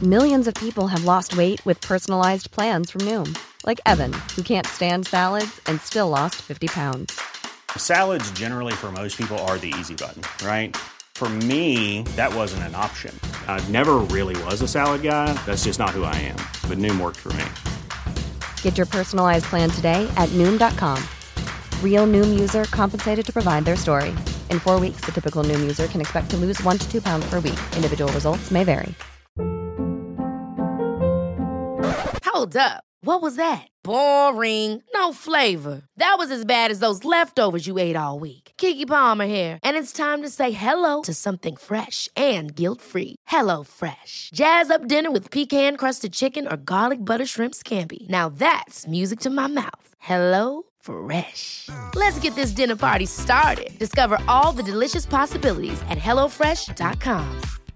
Millions of people have lost weight with personalized plans from Noom. Like Evan, who can't stand salads and still lost 50 pounds. Salads generally for most people are the easy button, right? For me, that wasn't an option. I never really was a salad guy. That's just not who I am. But Noom worked for me. Get your personalized plan today at Noom.com. Real Noom user compensated to provide their story. In 4 weeks, the typical Noom user can expect to lose 1 to 2 pounds per week. Individual results may vary. Hold up. What was that? Boring. No flavor. That was as bad as those leftovers you ate all week. Keke Palmer here, and it's time to say hello to something fresh and guilt-free. Hello Fresh. Jazz up dinner with pecan-crusted chicken or garlic butter shrimp scampi. Now that's music to my mouth. Hello Fresh. Let's get this dinner party started. Discover all the delicious possibilities at hellofresh.com.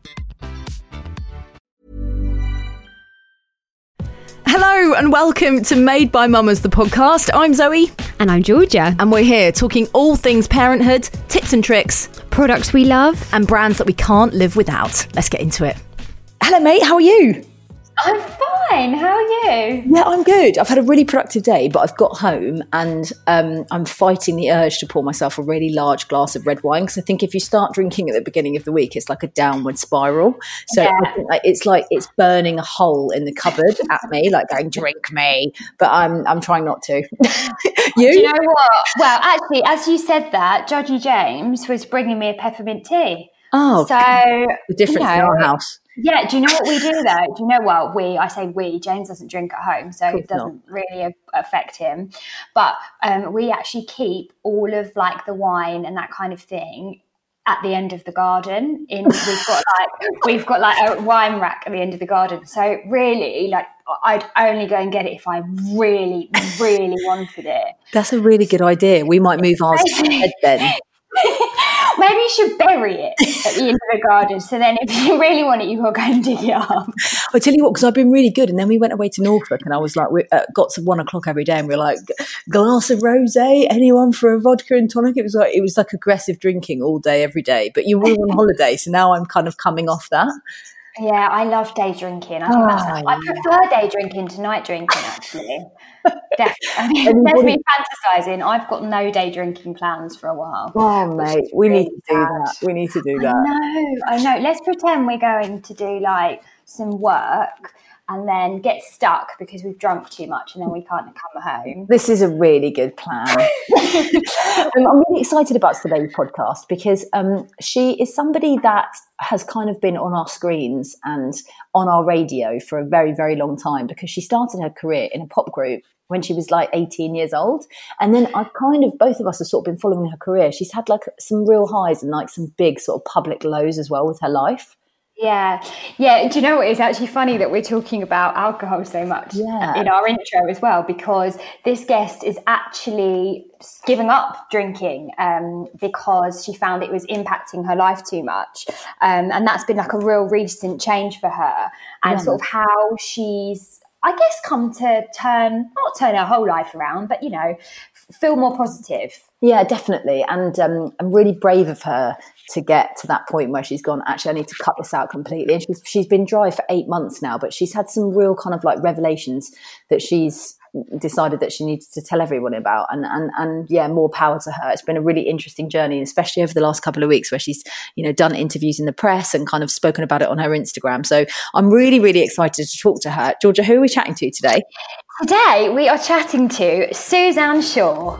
Hello and welcome to Made by Mamas, the podcast. I'm Zoe. And I'm Georgia. And we're here talking all things parenthood, tips and tricks, products we love, and brands that we can't live without. Let's get into it. Hello, mate. How are you? I'm fine. How are you? Yeah, I'm good. I've had a really productive day, but I've got home and I'm fighting the urge to pour myself a really large glass of red wine because I think if you start drinking at the beginning of the week, it's like a downward spiral. So yeah. I think it's burning a hole in the cupboard at me, like going, drink me. But I'm trying not to. You? Do you know what? Well, actually, as you said that, Judgy James was bringing me a peppermint tea. Oh, so the difference in our house. Yeah, do you know what we do though? Do you know what I say we, James doesn't drink at home, so it doesn't really affect him. But we actually keep all of like the wine and that kind of thing at the end of the garden. We've got like a wine rack at the end of the garden. So really, like I'd only go and get it if I really, really wanted it. That's a really good idea. We might move ours to bed then. Maybe you should bury it at the end of the garden. So then if you really want it, you will go and dig it up. I'll tell you what, because I've been really good. And then we went away to Norfolk and I was like, we got to 1 o'clock every day and we were like, glass of rosé, anyone for a vodka and tonic? It was like aggressive drinking all day, every day. But you were on holiday. So now I'm kind of coming off that. Yeah, I love day drinking. I prefer day drinking to night drinking, actually. Definitely. I mean, there's me fantasising. I've got no day drinking plans for a while. Oh, mate, we need to do that. We need to do that. I know. Let's pretend we're going to do like some work and then get stuck because we've drunk too much and then we can't come home. This is a really good plan. I'm really excited about today's podcast because she is somebody that has kind of been on our screens and on our radio for a very, very long time because she started her career in a pop group when she was like 18 years old. And then both of us have sort of been following her career. She's had like some real highs and like some big sort of public lows as well with her life. Yeah. Do you know what? It's actually funny that we're talking about alcohol so much in our intro as well, because this guest is actually giving up drinking because she found it was impacting her life too much. And that's been like a real recent change for her and sort of how she's, I guess, come to not turn her whole life around, but, you know, feel more positive. Yeah, definitely. And I'm really brave of her to get to that point where she's gone, actually, I need to cut this out completely. And she's been dry for 8 months now, but she's had some real kind of like revelations that she's decided that she needs to tell everyone about. And yeah, more power to her. It's been a really interesting journey, especially over the last couple of weeks where she's, you know, done interviews in the press and kind of spoken about it on her Instagram. So I'm really, really excited to talk to her. Georgia, who are we chatting to today? Today we are chatting to Suzanne Shaw.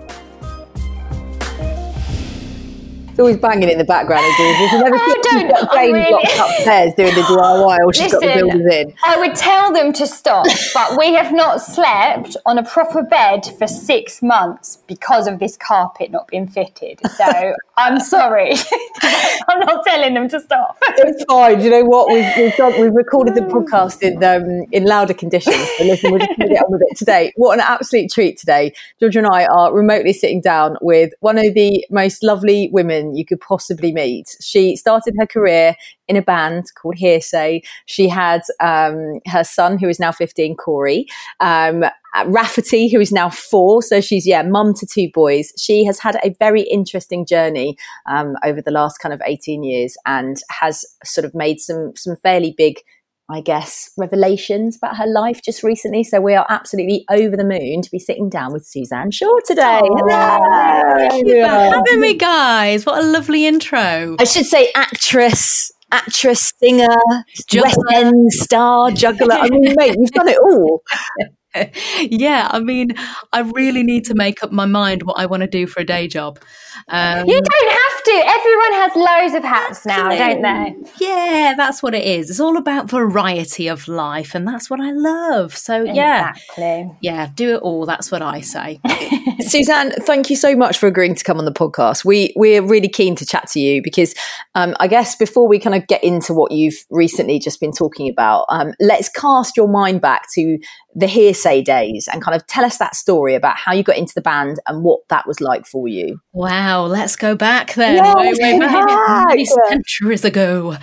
It's always banging in the background. You've never seen Jane locked upstairs doing the DIY while she's got the builders in. I would tell them to stop, but we have not slept on a proper bed for 6 months because of this carpet not being fitted. So I'm sorry. I'm not telling them to stop. It's fine. You know what? We've recorded the podcast in louder conditions. So listen, we're just going to get on with it today. What an absolute treat today. Georgia and I are remotely sitting down with one of the most lovely women you could possibly meet. She started her career in a band called Hearsay. She had her son, who is now 15, Corey, Rafferty, who is now 4. So she's, mum to 2 boys. She has had a very interesting journey over the last kind of 18 years and has sort of made some fairly big I guess, revelations about her life just recently. So we are absolutely over the moon to be sitting down with Suzanne Shaw today. Hello. Thank you for having me, guys. What a lovely intro. I should say actress, singer, West End star, juggler. I mean, mate, you've done it all. Yeah, I mean, I really need to make up my mind what I want to do for a day job. You don't have to. Everyone has loads of hats now, don't they? Yeah, that's what it is. It's all about variety of life, and that's what I love. So, Exactly. Yeah, do it all. That's what I say. Suzanne, thank you so much for agreeing to come on the podcast. We're really keen to chat to you because I guess before we kind of get into what you've recently just been talking about, let's cast your mind back to the Hearsay days and kind of tell us that story about how you got into the band and what that was like for you. Wow, let's go back then. Way back. Many centuries ago.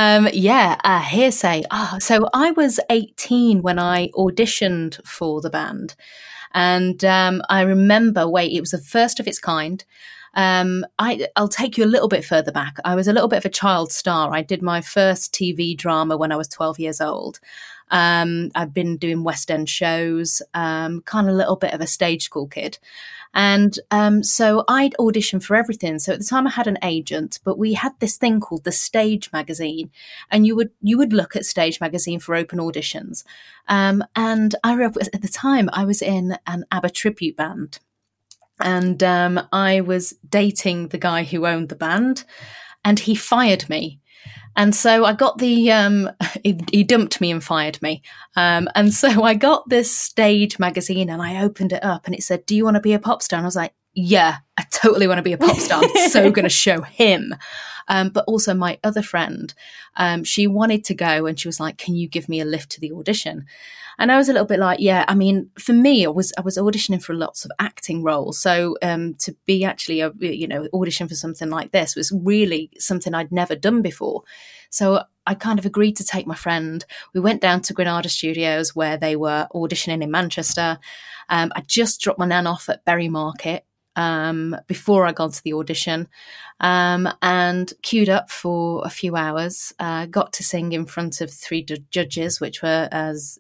Hearsay. So I was 18 when I auditioned for the band. And I remember, it was the first of its kind. I'll take you a little bit further back. I was a little bit of a child star. I did my first TV drama when I was 12 years old. I've been doing West End shows, kind of a little bit of a stage school kid. And so I'd audition for everything. So at the time I had an agent, but we had this thing called the Stage magazine. And you would look at Stage magazine for open auditions. And I remember at the time I was in an ABBA tribute band. And I was dating the guy who owned the band, and he fired me. And so I got he dumped me and fired me. And so I got this Stage magazine and I opened it up and it said, "Do you want to be a pop star?" And I was like, yeah, I totally want to be a pop star. I'm so going to show him. But also my other friend, she wanted to go and she was like, "Can you give me a lift to the audition?" And I was a little bit like, yeah, I mean, for me, I was auditioning for lots of acting roles. So to be actually, audition for something like this was really something I'd never done before. So I kind of agreed to take my friend. We went down to Granada Studios where they were auditioning in Manchester. I just dropped my nan off at Berry Market before I got to the audition, and queued up for a few hours, got to sing in front of 3 judges, which were as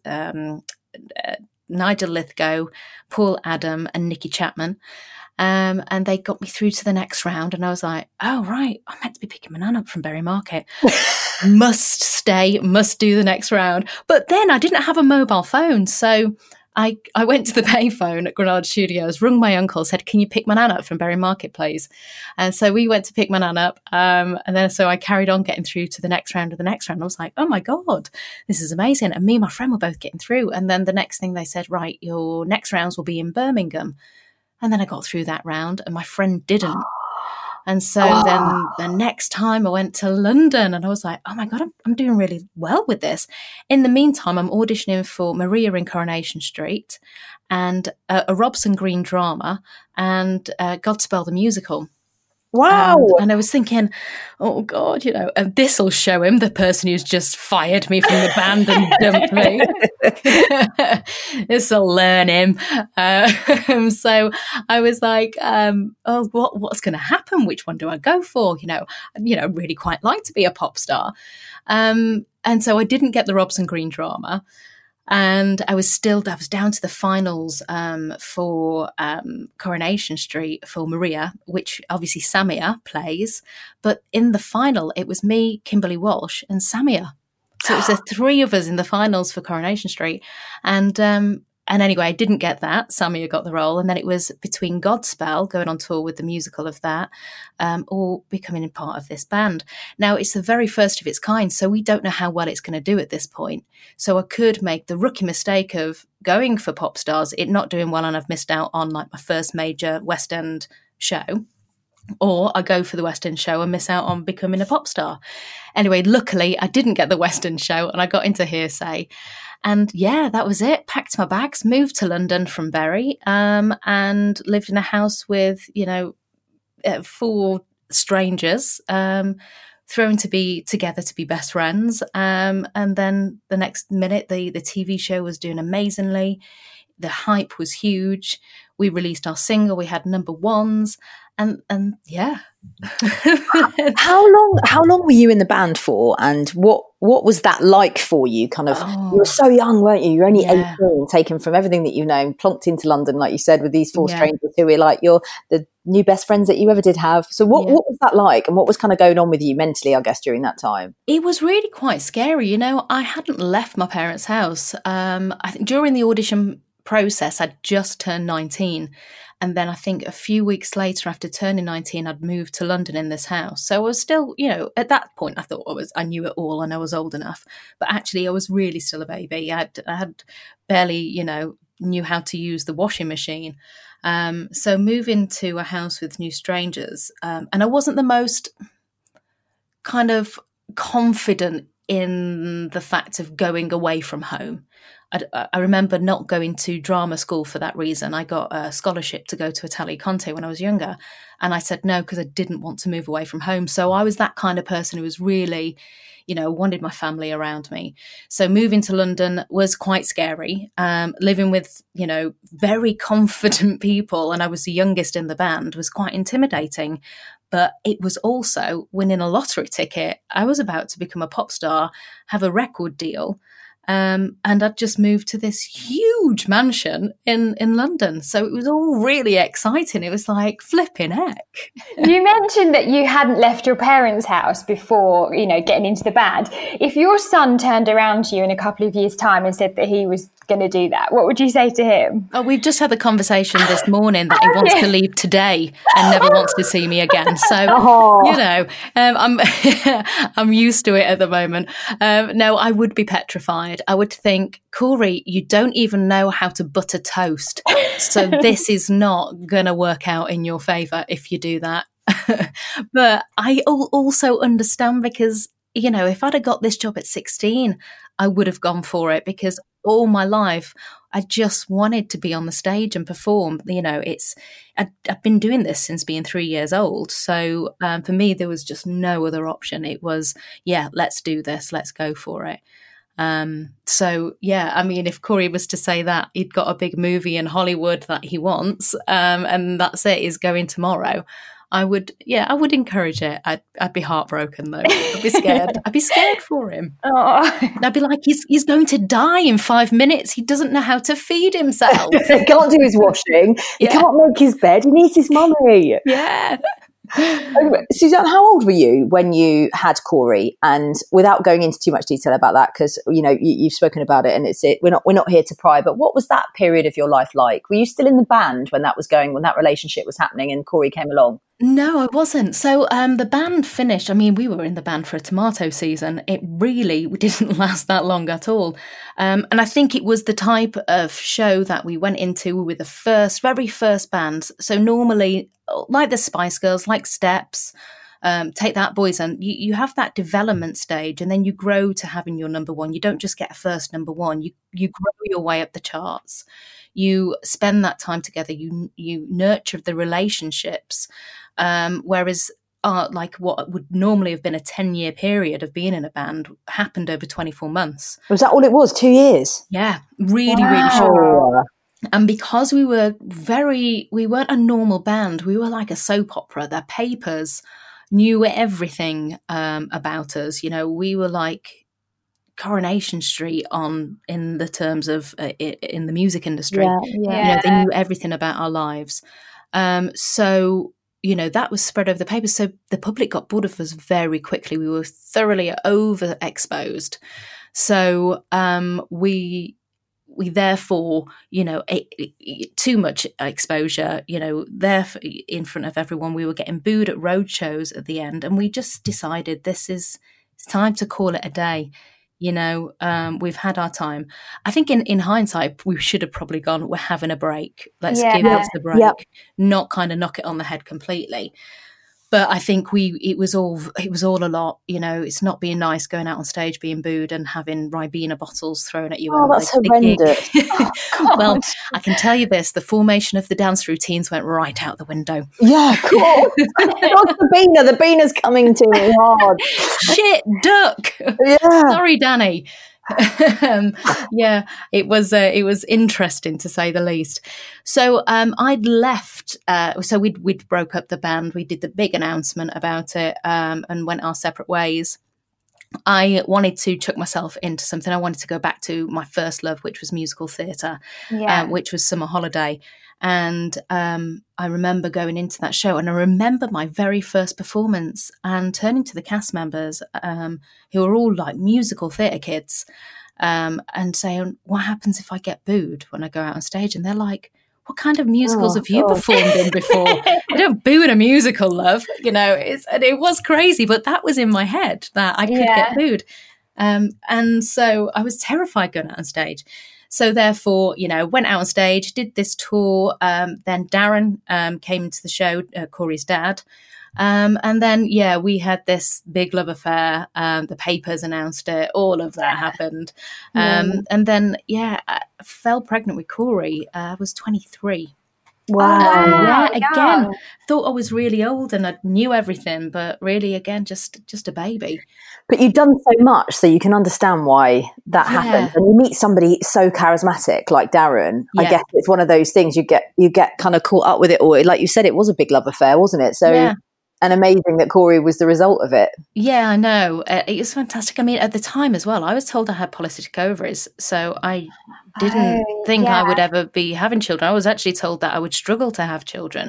Nigel Lithgow, Paul Adam and Nicky Chapman. And they got me through to the next round, and I was like, oh, right, I'm meant to be picking my nan up from Berry Market. Must stay, must do the next round. But then I didn't have a mobile phone, so I went to the payphone at Granada Studios, rung my uncle, said, "Can you pick my nan up from Berry Market, please?" And so we went to pick my nan up. And then so I carried on getting through to the next round of the next round. I was like, oh my God, this is amazing. And me and my friend were both getting through. And then the next thing they said, right, your next rounds will be in Birmingham. And then I got through that round and my friend didn't. And so then the next time I went to London and I was like, oh my God, I'm doing really well with this. In the meantime, I'm auditioning for Maria in Coronation Street and a Robson Green drama and Godspell the musical. Wow. And I was thinking, oh God, and this will show him, the person who's just fired me from the band and dumped me. This will learn him. So I was like, what's going to happen? Which one do I go for? I really quite like to be a pop star. And so I didn't get the Robson Green drama. And I was down to the finals for Coronation Street for Maria, which obviously Samia plays. But in the final, it was me, Kimberly Walsh, and Samia. So it was the 3 of us in the finals for Coronation Street. And anyway, I didn't get that. Samia got the role. And then it was between Godspell, going on tour with the musical of that, or becoming a part of this band. Now, it's the very first of its kind, so we don't know how well it's going to do at this point. So I could make the rookie mistake of going for pop stars, it not doing well, and I've missed out on like my first major West End show. Or I go for the West End show and miss out on becoming a pop star. Anyway, luckily, I didn't get the West End show and I got into Hearsay. And yeah, that was it. Packed my bags, moved to London from Bury, and lived in a house with, 4 strangers, thrown together to be best friends. And then the next minute, the TV show was doing amazingly. The hype was huge. We released our single. We had number 1s. And yeah. How long were you in the band for, and what was that like for you? Kind of, you were so young, weren't you? You're only 18, taken from everything that you know, and plonked into London, like you said, with these four strangers who were like the new best friends that you ever did have. So what was that like, and what was kind of going on with you mentally, I guess, during that time? It was really quite scary. You know, I hadn't left my parents' house. I think during the audition process, I'd just turned 19. And then I think a few weeks later, after turning 19, I'd moved to London in this house. So I was still, you know, at that point, I thought I knew it all and I was old enough. But actually, I was really still a baby. I had barely, you know, knew how to use the washing machine. So moving to a house with new strangers, and I wasn't the most kind of confident in the fact of going away from home. I remember not going to drama school for that reason. I got a scholarship to go to Italia Conte when I was younger. And I said no, because I didn't want to move away from home. So I was that kind of person who was really, you know, wanted my family around me. So moving to London was quite scary. Living with, you know, very confident people, and I was the youngest in the band, was quite intimidating. But it was also winning a lottery ticket. I was about to become a pop star, have a record deal. And I'd just moved to this huge mansion in London. So it was all really exciting. It was like flipping heck. You mentioned that you hadn't left your parents' house before, you know, getting into the band. If your son turned around to you in a couple of years' time and said that he was going to do that, what would you say to him? Oh, we've just had the conversation this morning that he wants to leave today and never wants to see me again. So, you know, I'm used to it at the moment. No, I would be petrified. I would think, Corey, you don't even know how to butter toast. So this is not going to work out in your favour if you do that. But I also understand, because, you know, if I'd have got this job at 16, I would have gone for it, because all my life I just wanted to be on the stage and perform. You know, I've been doing this since being 3 years old. So for me, there was just no other option. It was, yeah, let's do this. Let's go for it. So yeah, I mean, if Corey was to say that he'd got a big movie in Hollywood that he wants, and that's it, he's going tomorrow, I would encourage it. I'd be heartbroken though. I'd be scared. I'd be scared for him. I'd be like, he's going to die in 5 minutes. He doesn't know how to feed himself. He can't do his washing. He can't make his bed. He needs his money. Yeah. Suzanne, how old were you when you had Corey? And without going into too much detail about that, because you know you've spoken about it, and we're not here to pry. But what was that period of your life like? Were you still in the band when that was going, when that relationship was happening, and Corey came along? No, I wasn't. So the band finished. I mean, we were in the band for a tomato season. It really didn't last that long at all. And I think it was the type of show that we went into with the very first band. So normally, like the Spice Girls, like Steps, Take That Boys, and you have that development stage, and then you grow to having your number one. You don't just get a first number one. You grow your way up the charts. You spend that time together. You nurture the relationships. Whereas like what would normally have been a 10-year period of being in a band happened over 24 months. Was that all it was? 2 years? Yeah, really short. And because we weren't a normal band, we were like a soap opera. Their papers knew everything about us. You know, we were like Coronation Street in the terms of in the music industry. Yeah. You know, they knew everything about our lives. So, you know, that was spread over the papers. So the public got bored of us very quickly. We were thoroughly overexposed. So we therefore, you know, too much exposure, you know, there in front of everyone. We were getting booed at road shows at the end. And we just decided it's time to call it a day. You know, we've had our time. I think in hindsight, we should have probably gone, we're having a break. Let's give us the break, not kind of knock it on the head completely. But I think it was all a lot. You know, it's not being nice going out on stage, being booed and having Ribena bottles thrown at you. Oh, that's horrendous. Well, I can tell you this, the formation of the dance routines went right out the window. Yeah, cool. The Beaner's coming to me hard. Shit, duck. Yeah. Sorry, Danny. Yeah, it was interesting to say the least. So I'd left. So we'd broke up the band. We did the big announcement about it, and went our separate ways. I wanted to chuck myself into something. I wanted to go back to my first love, which was musical theatre, which was Summer Holiday. And I remember going into that show, and I remember my very first performance and turning to the cast members, who were all like musical theatre kids, and saying, "What happens if I get booed when I go out on stage?" And they're like, "What kind of musicals have you performed in before? I don't boo in a musical, love." And it was crazy, but that was in my head that I could get booed. And so I was terrified going out on stage. So therefore, went out on stage, did this tour. Then Darren came into the show, Corey's dad. And then, we had this big love affair. The papers announced it. All of that happened. And then, I fell pregnant with Corey. I was 23. Wow. Again, thought I was really old and I knew everything, but really, again, just a baby. But you've done so much, so you can understand why that happens. And you meet somebody so charismatic like Darren. I guess it's one of those things you get kind of caught up with it all. Like you said, it was a big love affair, wasn't it? So. And amazing that Corey was the result of it. Yeah, I know. It was fantastic. I mean, at the time as well, I was told I had polycystic ovaries. So I didn't think I would ever be having children. I was actually told that I would struggle to have children.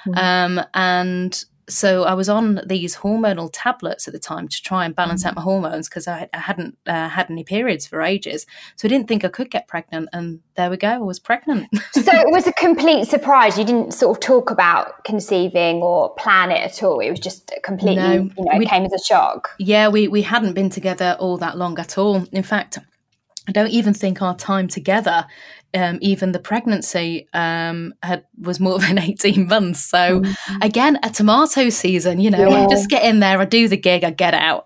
And so I was on these hormonal tablets at the time to try and balance out my hormones because I hadn't had any periods for ages. So I didn't think I could get pregnant. And there we go, I was pregnant. So it was a complete surprise. You didn't sort of talk about conceiving or plan it at all. It was just completely, it came as a shock. Yeah, we hadn't been together all that long at all. In fact, I don't even think our time together, even the pregnancy, was more than 18 months. So again, a tomato season, I just get in there, I do the gig, I get out.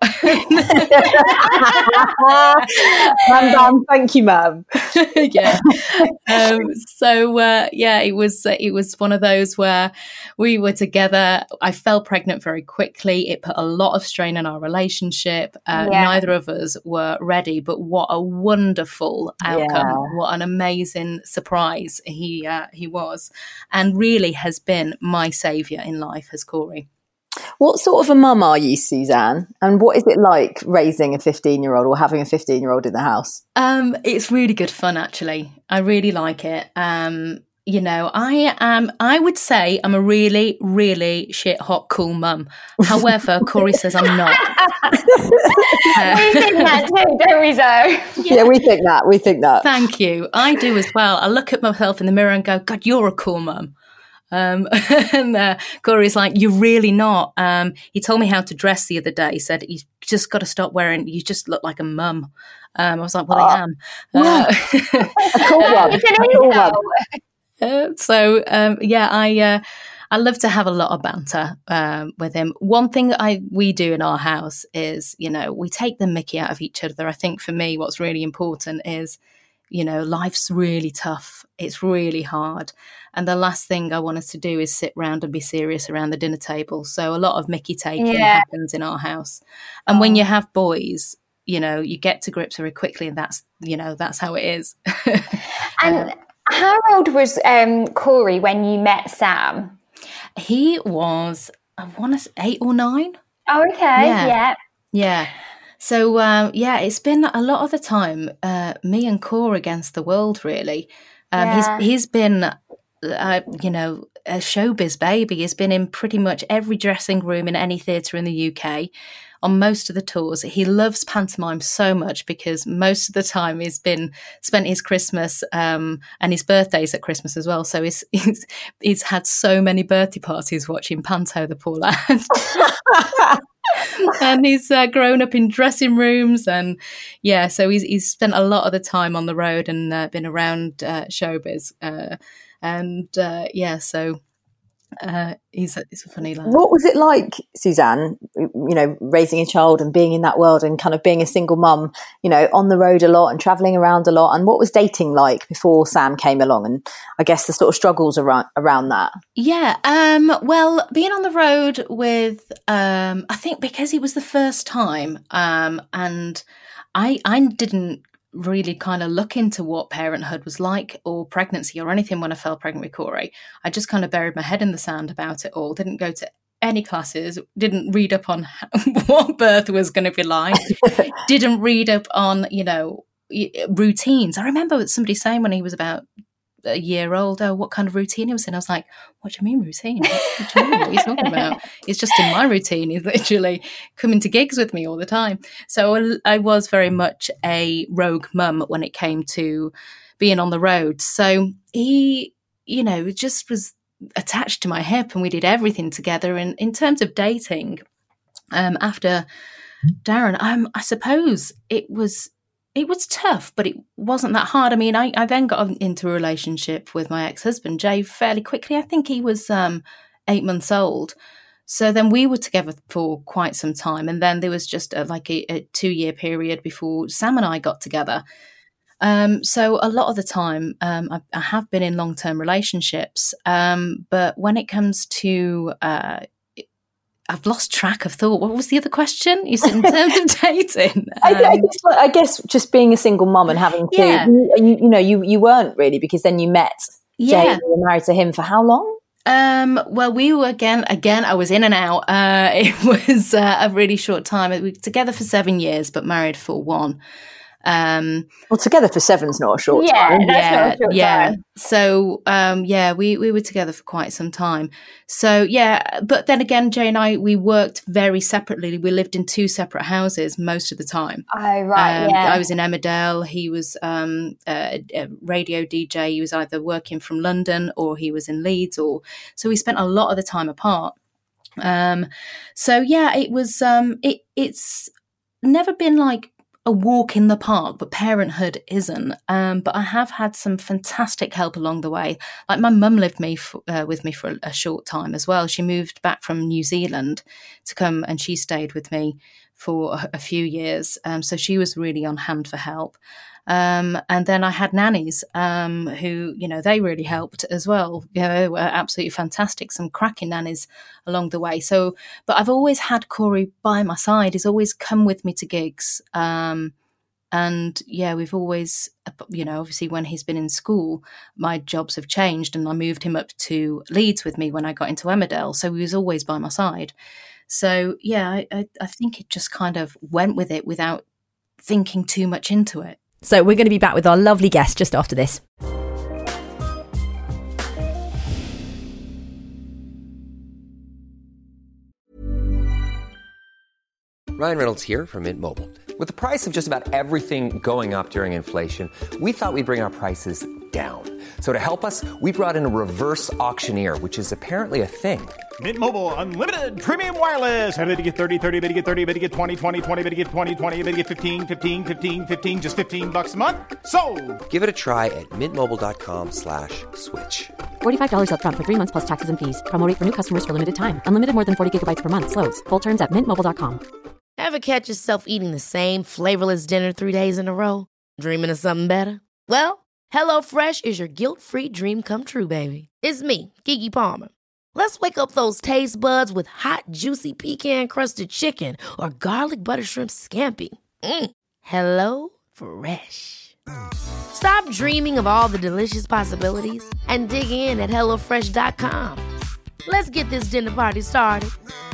Thank you, ma'am. It was one of those where we were together. I fell pregnant very quickly. It put a lot of strain on our relationship. Neither of us were ready, but what a wonderful outcome. What an amazing surprise he was, and really has been my saviour in life, has Corey. What sort of a mum are you, Suzanne? And what is it like raising a 15-year-old or having a 15-year-old in the house? It's really good fun, actually. I really like it. I would say I'm a really, really shit hot cool mum. However, Corey says I'm not. We think that too, don't we, Zoe? Yeah, we think that. Thank you. I do as well. I look at myself in the mirror and go, God, you're a cool mum. And Corey's like, you're really not. He told me how to dress the other day. He said, you just got to stop wearing, you just look like a mum. I was like, well, I am. A cool one. I love to have a lot of banter with him. One thing we do in our house is, we take the mickey out of each other. I think for me, what's really important is, life's really tough. It's really hard. And the last thing I want us to do is sit round and be serious around the dinner table. So a lot of mickey taking happens in our house. And when you have boys, you get to grips very quickly, and that's how it is. And how old was Corey when you met Sam? He was, I want to say 8 or 9. Oh, okay. Yeah. So, it's been a lot of the time me and Corey against the world, really. He's been, a showbiz baby. He's been in pretty much every dressing room in any theatre in the UK. On most of the tours. He loves pantomime so much because most of the time he's spent his Christmas and his birthdays at Christmas as well. So he's had so many birthday parties watching Panto, the poor lad. And he's grown up in dressing rooms, and so he's spent a lot of the time on the road and been around showbiz. He's a funny lad. What was it like, Suzanne, raising a child and being in that world and kind of being a single mum, on the road a lot and travelling around a lot? And what was dating like before Sam came along? And I guess the sort of struggles around that. Yeah. Well, being on the road with, I think because it was the first time, and I didn't really kind of look into what parenthood was like or pregnancy or anything when I fell pregnant with Corey. I just kind of buried my head in the sand about it all. Didn't go to any classes, didn't read up on what birth was going to be like, didn't read up on, routines. I remember somebody saying when he was about a year old, oh, what kind of routine he was in? I was like, what do you mean routine? What do you mean? What are you talking about? He's just in my routine. He's literally coming to gigs with me all the time. So I was very much a rogue mum when it came to being on the road. So he, just was attached to my hip, and we did everything together. And in terms of dating, after Darren, I suppose it was tough, but it wasn't that hard. I mean, I then got into a relationship with my ex-husband, Jay, fairly quickly. I think he was 8 months old. So then we were together for quite some time. And then there was just a 2-year period before Sam and I got together. So a lot of the time, I have been in long-term relationships. But when it comes to I've lost track of thought. What was the other question? You said in terms of dating. I guess just being a single mum and having to, you weren't really, because then you met Jay and you were married to him for how long? Well, we were again, I was in and out. It was a really short time. We were together for 7 years, but married for 1. Well, together for 7's not a short time. That's not a short time. So, we were together for quite some time. So, but then again, Jay and I, we worked very separately. We lived in 2 separate houses most of the time. Oh, right, I was in Emmerdale. He was a radio DJ. He was either working from London or he was in Leeds. So we spent a lot of the time apart. It was, it's never been like a walk in the park, but parenthood isn't. But I have had some fantastic help along the way. Like my mum lived with me for a short time as well. She moved back from New Zealand to come, and she stayed with me for a few years. So she was really on hand for help. And then I had nannies who, they really helped as well. They were absolutely fantastic, some cracking nannies along the way. So, but I've always had Corey by my side. He's always come with me to gigs. We've always, obviously when he's been in school, my jobs have changed and I moved him up to Leeds with me when I got into Emmerdale. So he was always by my side. So, I think it just kind of went with it without thinking too much into it. So we're going to be back with our lovely guest just after this. Ryan Reynolds here from Mint Mobile. With the price of just about everything going up during inflation, we thought we'd bring our prices down. So to help us, we brought in a reverse auctioneer, which is apparently a thing. Mint Mobile Unlimited Premium Wireless. How to get 30, 30, bit to get 30, bit to get 20, 20, 20, bit to get 20, 20, bit to get 15, 15, 15, 15, just $15 a month? Sold! Give it a try at mintmobile.com/switch. $45 up front for 3 months plus taxes and fees. Promo rate for new customers for limited time. Unlimited more than 40 gigabytes per month. Slows full terms at mintmobile.com. Ever catch yourself eating the same flavorless dinner 3 days in a row? Dreaming of something better? Well, HelloFresh is your guilt-free dream come true, baby. It's me, Keke Palmer. Let's wake up those taste buds with hot, juicy pecan-crusted chicken or garlic butter shrimp scampi. Hello Fresh. Stop dreaming of all the delicious possibilities and dig in at HelloFresh.com. Let's get this dinner party started.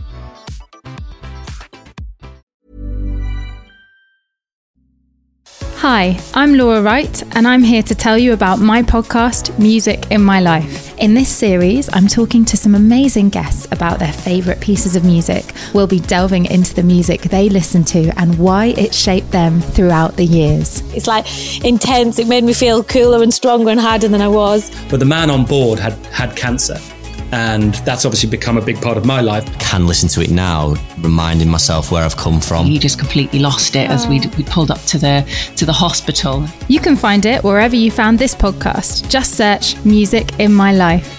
Hi, I'm Laura Wright, and I'm here to tell you about my podcast, Music in My Life. In this series, I'm talking to some amazing guests about their favourite pieces of music. We'll be delving into the music they listen to and why it shaped them throughout the years. It's like intense. It made me feel cooler and stronger and harder than I was. But the man on board had cancer. And that's obviously become a big part of my life. I can listen to it now, reminding myself where I've come from. You just completely lost it as we pulled up to the hospital. You can find it wherever you found this podcast. Just search Music in My Life.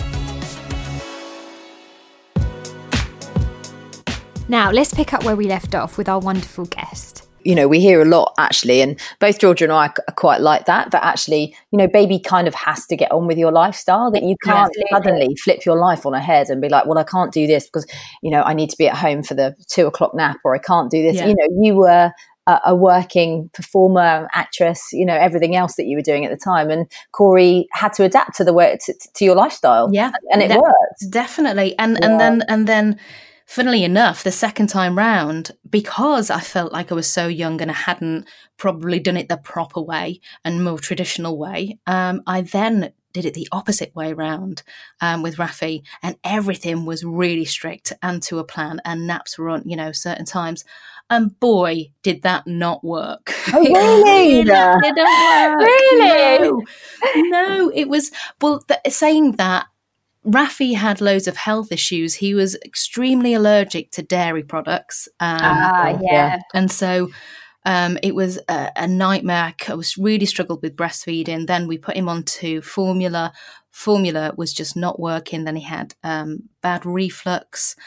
Now, let's pick up where we left off with our wonderful guest. We hear a lot actually, and both Georgia and I are quite like that actually, baby kind of has to get on with your lifestyle, that you can't suddenly flip your life on a head and be like, well, I can't do this because, I need to be at home for the 2:00 nap, or I can't do this. Yeah. You were a working performer, actress, everything else that you were doing at the time. And Corey had to adapt to the way to your lifestyle. Yeah, and it worked definitely. And then. Funnily enough, the second time round, because I felt like I was so young and I hadn't probably done it the proper way and more traditional way, I then did it the opposite way round with Rafi, and everything was really strict and to a plan, and naps were on, certain times. And boy, did that not work. Oh, really? It didn't work. Really? No, it was, saying that, Rafi had loads of health issues. He was extremely allergic to dairy products. And so it was a nightmare. I was really struggled with breastfeeding. Then we put him onto formula. Formula was just not working. Then he had bad reflux.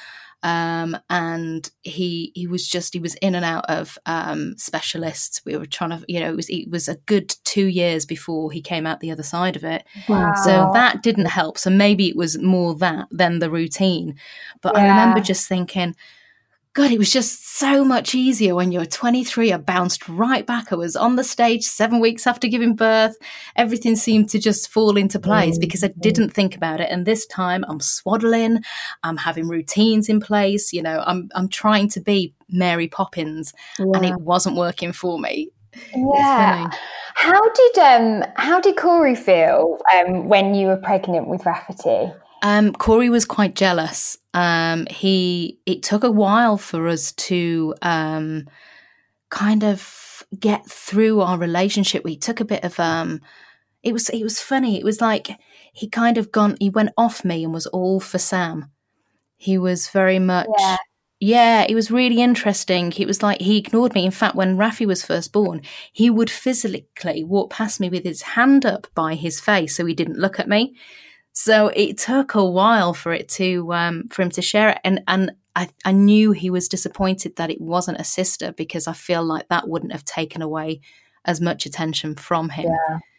And he was in and out of specialists. We were trying to, it was a good 2 years before he came out the other side of it. Wow. So that didn't help. So maybe it was more that than the routine. But I remember just thinking, God, it was just so much easier when you were 23. I bounced right back. I was on the stage 7 weeks after giving birth. Everything seemed to just fall into place because I didn't think about it. And this time I'm swaddling, I'm having routines in place. I'm trying to be Mary Poppins, and it wasn't working for me. Yeah. How did Corey feel when you were pregnant with Rafferty? Corey was quite jealous. It took a while for us to kind of get through our relationship. We took a bit of it was funny. It was like he went off me and was all for Sam. He was very much it was really interesting. It was like he ignored me. In fact, when Rafi was first born, he would physically walk past me with his hand up by his face so he didn't look at me. So it took a while for him to share it, and I knew he was disappointed that it wasn't a sister, because I feel like that wouldn't have taken away as much attention from him.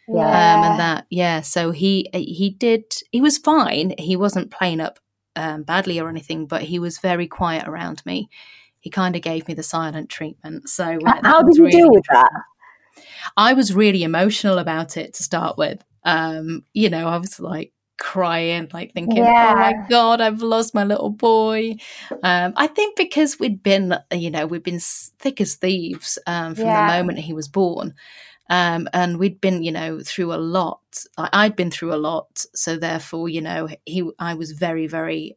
So he was fine. He wasn't playing up badly or anything, but he was very quiet around me. He kind of gave me the silent treatment. So how did you deal with that? I was really emotional about it to start with. I was like crying, like thinking, oh my God, I've lost my little boy. I think because we'd been thick as thieves from the moment he was born. And we'd been, through a lot. I'd been through a lot. So therefore, I was very, very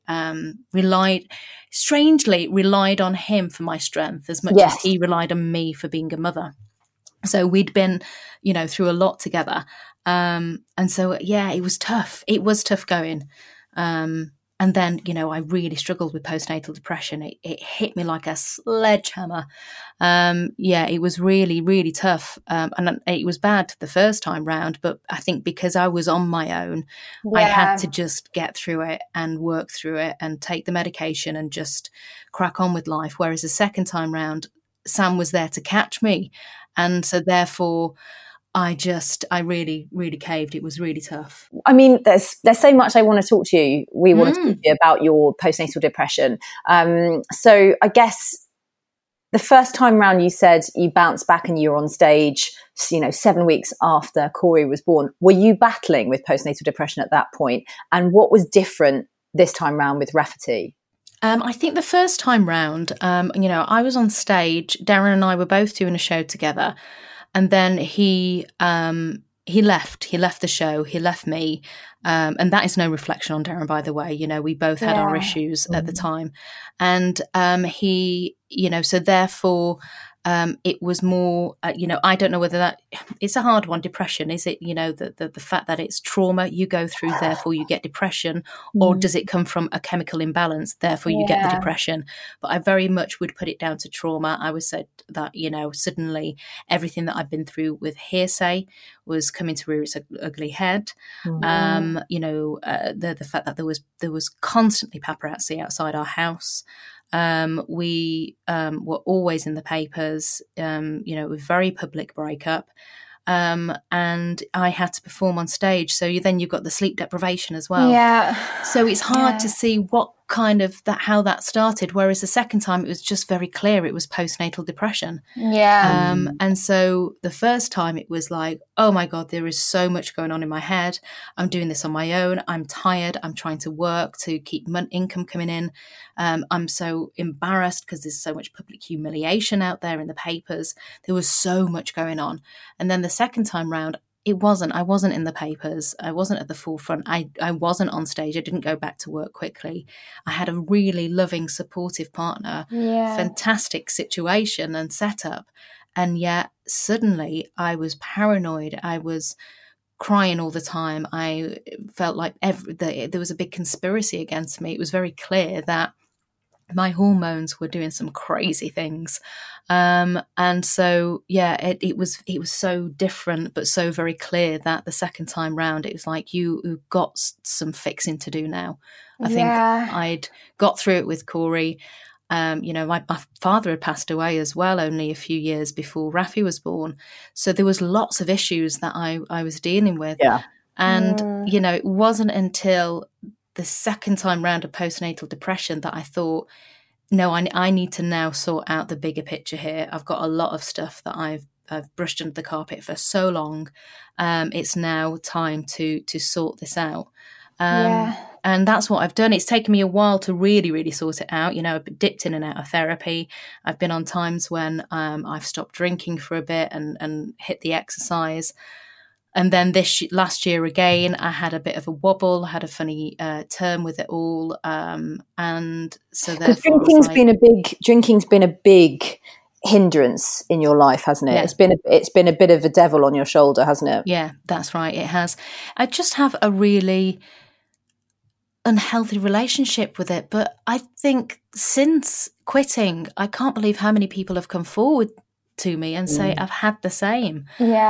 relied on him for my strength as much as he relied on me for being a mother. So we'd been, through a lot together. And so, it was tough. It was tough going. And then, I really struggled with postnatal depression. It hit me like a sledgehammer. It was really, really tough. And it was bad the first time round, but I think because I was on my own, I had to just get through it and work through it and take the medication and just crack on with life. Whereas the second time round, Sam was there to catch me. And so therefore, I really, really caved. It was really tough. I mean, there's so much I want to talk to you. We want to talk to you about your postnatal depression. So I guess the first time round you said you bounced back and you were on stage, 7 weeks after Corey was born. Were you battling with postnatal depression at that point? And what was different this time round with Rafferty? I think the first time round, I was on stage. Darren and I were both doing a show together. And then he left. He left the show. He left me. And that is no reflection on Darren, by the way. We both had our issues at the time. And so therefore, it was more, I don't know whether it's a hard one. Depression, is it, the fact that it's trauma you go through, therefore you get depression, or does it come from a chemical imbalance, therefore you get the depression? But I very much would put it down to trauma. I would say that, suddenly everything that I've been through with Hearsay was coming to rear its ugly head. The fact that there was constantly paparazzi outside our house. We were always in the papers, with very public breakup. And I had to perform on stage. So then you've got the sleep deprivation as well. Yeah. So it's hard to see what kind of how that started, whereas the second time it was just very clear it was postnatal depression. And so the first time it was like, oh my God, there is so much going on in my head. I'm doing this on my own. I'm tired. I'm trying to work to keep income coming in. I'm so embarrassed because there's so much public humiliation out there in the papers. There was so much going on. And then the second time round, I wasn't in the papers. I wasn't at the forefront. I wasn't on stage. I didn't go back to work quickly. I had a really loving, supportive partner, fantastic situation and setup. And yet suddenly I was paranoid. I was crying all the time. I felt like there was a big conspiracy against me. It was very clear that my hormones were doing some crazy things. And so, it was so different, but so very clear that the second time round, it was like, you've got some fixing to do now. I think I'd got through it with Corey. My father had passed away as well, only a few years before Rafi was born. So there was lots of issues that I was dealing with. And, it wasn't until the second time round of postnatal depression that I thought, no, I need to now sort out the bigger picture here. I've got a lot of stuff that I've brushed under the carpet for so long. It's now time to sort this out. And that's what I've done. It's taken me a while to really, really sort it out. I've dipped in and out of therapy. I've been on times when I've stopped drinking for a bit and hit the exercise. And then last year again, I had a bit of a wobble, had a funny term with it all, and so therefore drinking's been a big hindrance in your life, hasn't it? It's been a bit of a devil on your shoulder, hasn't it? Yeah, that's right. It has. I just have a really unhealthy relationship with it, but I think since quitting, I can't believe how many people have come forward to me and say I've had the same.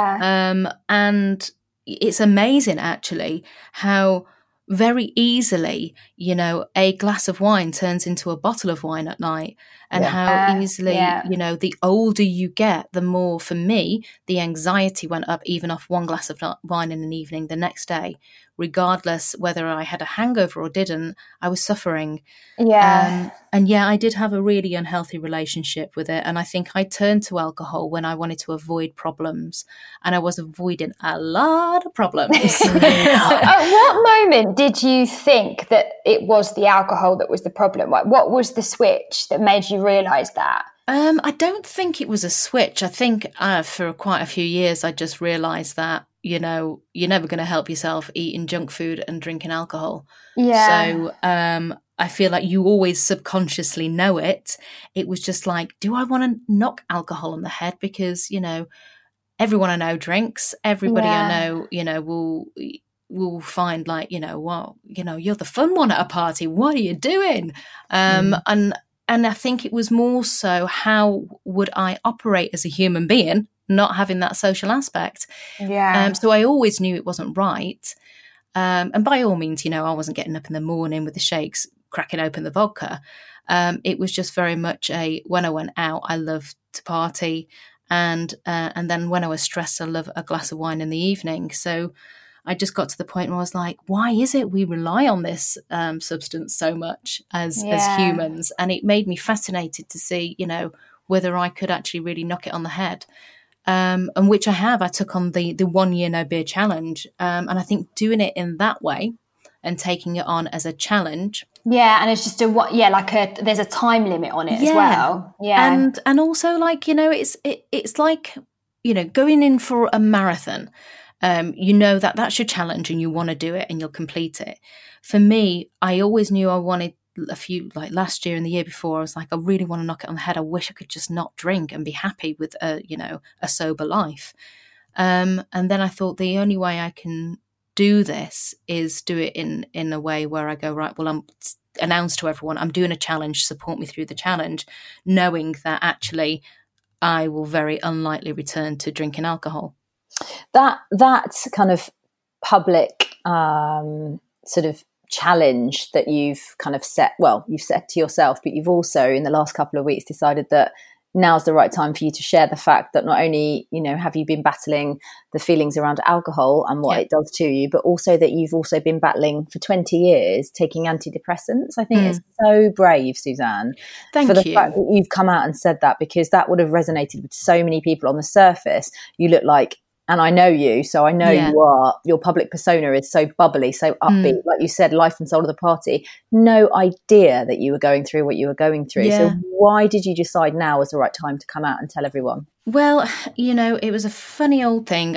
And it's amazing actually how very easily a glass of wine turns into a bottle of wine at night, and how easily the older you get, the more, for me, the anxiety went up even off one glass of wine in an evening. The next day, regardless whether I had a hangover or didn't, I was suffering. I did have a really unhealthy relationship with it, and I think I turned to alcohol when I wanted to avoid problems, and I was avoiding a lot of problems. At what moment did you think that it was the alcohol that was the problem? What was the switch that made you realise that? I don't think it was a switch. I think for quite a few years I just realised that you're never going to help yourself eating junk food and drinking alcohol. So I feel like you always subconsciously know it. It was just like, do I want to knock alcohol on the head? Because, everyone I know drinks. Everybody I know, will find like, you're the fun one at a party. What are you doing? And I think it was more so, how would I operate as a human being, not having that social aspect? So I always knew it wasn't right. And by all means, I wasn't getting up in the morning with the shakes, cracking open the vodka. It was just very much when I went out, I loved to party. And then when I was stressed, I love a glass of wine in the evening. So I just got to the point where I was like, why is it we rely on this substance so much as humans? And it made me fascinated to see, whether I could actually really knock it on the head. And which I have. I took on the 1 year no beer challenge. And I think doing it in that way and taking it on as a challenge. And it's just there's a time limit on it as well. And also it's like, going in for a marathon. That's your challenge and you want to do it and you'll complete it. For me, I always knew I wanted a few, like last year and the year before, I was like, I really want to knock it on the head. I wish I could just not drink and be happy with a sober life. And then I thought the only way I can do this is do it in a way where I go, right, well, I'm announce to everyone, I'm doing a challenge, support me through the challenge, knowing that actually I will very unlikely return to drinking alcohol. That kind of public sort of challenge that you've kind of set to yourself, but you've also in the last couple of weeks decided that now's the right time for you to share the fact that not only, have you been battling the feelings around alcohol and what it does to you, but also that you've also been battling for 20 years taking antidepressants. I think it's so brave, Suzanne, for the fact that you've come out and said that, because that would have resonated with so many people. On the surface, you look like, and I know you, so I know your public persona is so bubbly, so upbeat, like you said, life and soul of the party. No idea that you were going through what you were going through. So why did you decide now was the right time to come out and tell everyone? Well, it was a funny old thing.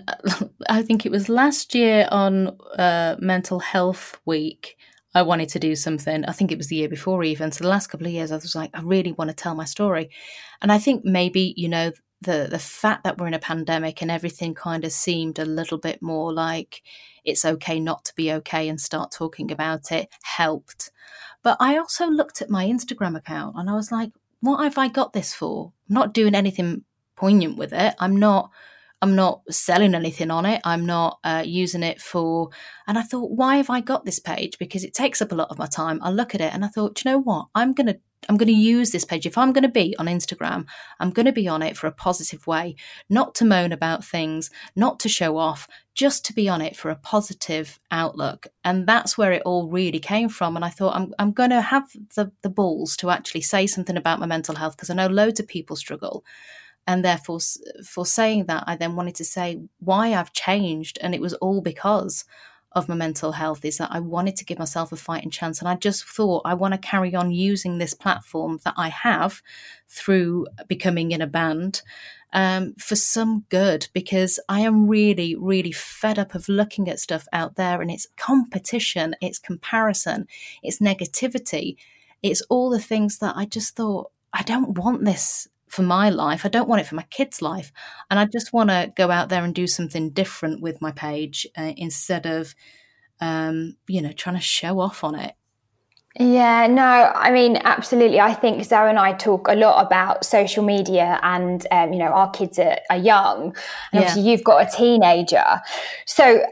I think it was last year on Mental Health Week, I wanted to do something. I think it was the year before even. So the last couple of years, I was like, I really want to tell my story. And I think maybe, the fact that we're in a pandemic and everything kind of seemed a little bit more like it's okay not to be okay and start talking about it helped. But I also looked at my Instagram account and I was like, what have I got this for? I'm not doing anything poignant with it. I'm not selling anything on it. I'm not using it for, and I thought, why have I got this page? Because it takes up a lot of my time. I look at it and I thought, do you know what? I'm going to use this page. If I'm going to be on Instagram, I'm going to be on it for a positive way, not to moan about things, not to show off, just to be on it for a positive outlook. And that's where it all really came from. And I thought, I'm going to have the balls to actually say something about my mental health, because I know loads of people struggle. And therefore, for saying that, I then wanted to say why I've changed. And it was all because of my mental health, is that I wanted to give myself a fighting chance. And I just thought I want to carry on using this platform that I have through becoming in a band for some good, because I am really, really fed up of looking at stuff out there, and it's competition, it's comparison, it's negativity. It's all the things that I just thought, I don't want this for my life. I don't want it for my kids' life. And I just want to go out there and do something different with my page instead of, trying to show off on it. Yeah, no, I mean, absolutely. I think Zoe and I talk a lot about social media and, our kids are young. And obviously you've got a teenager. So,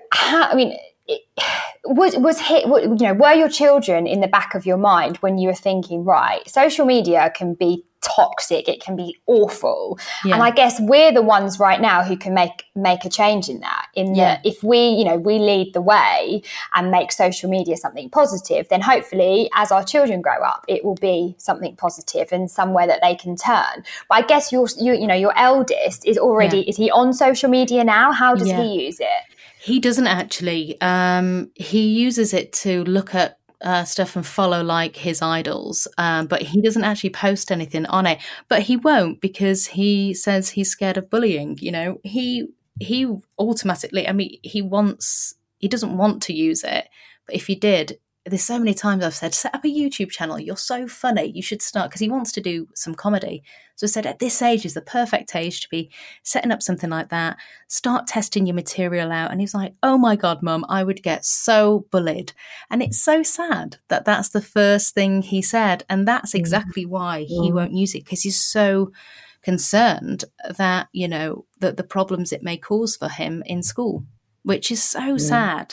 were your children in the back of your mind when you were thinking, right, social media can be toxic, it can be awful, and I guess we're the ones right now who can make a change in that, that if we lead the way and make social media something positive, then hopefully as our children grow up it will be something positive and somewhere that they can turn. But I guess your eldest is already is he on social media now? How does he use it? He doesn't actually. He uses it to look at stuff and follow like his idols, but he doesn't actually post anything on it. But he won't, because he says he's scared of bullying. He automatically, he doesn't want to use it, but if he did, there's so many times I've said, set up a YouTube channel, you're so funny, you should start, because he wants to do some comedy. So I said, at this age is the perfect age to be setting up something like that, start testing your material out. And he's like, oh my God, Mum, I would get so bullied. And it's so sad that that's the first thing he said. And that's exactly why he won't use it, because he's so concerned that, that the problems it may cause for him in school, which is so sad.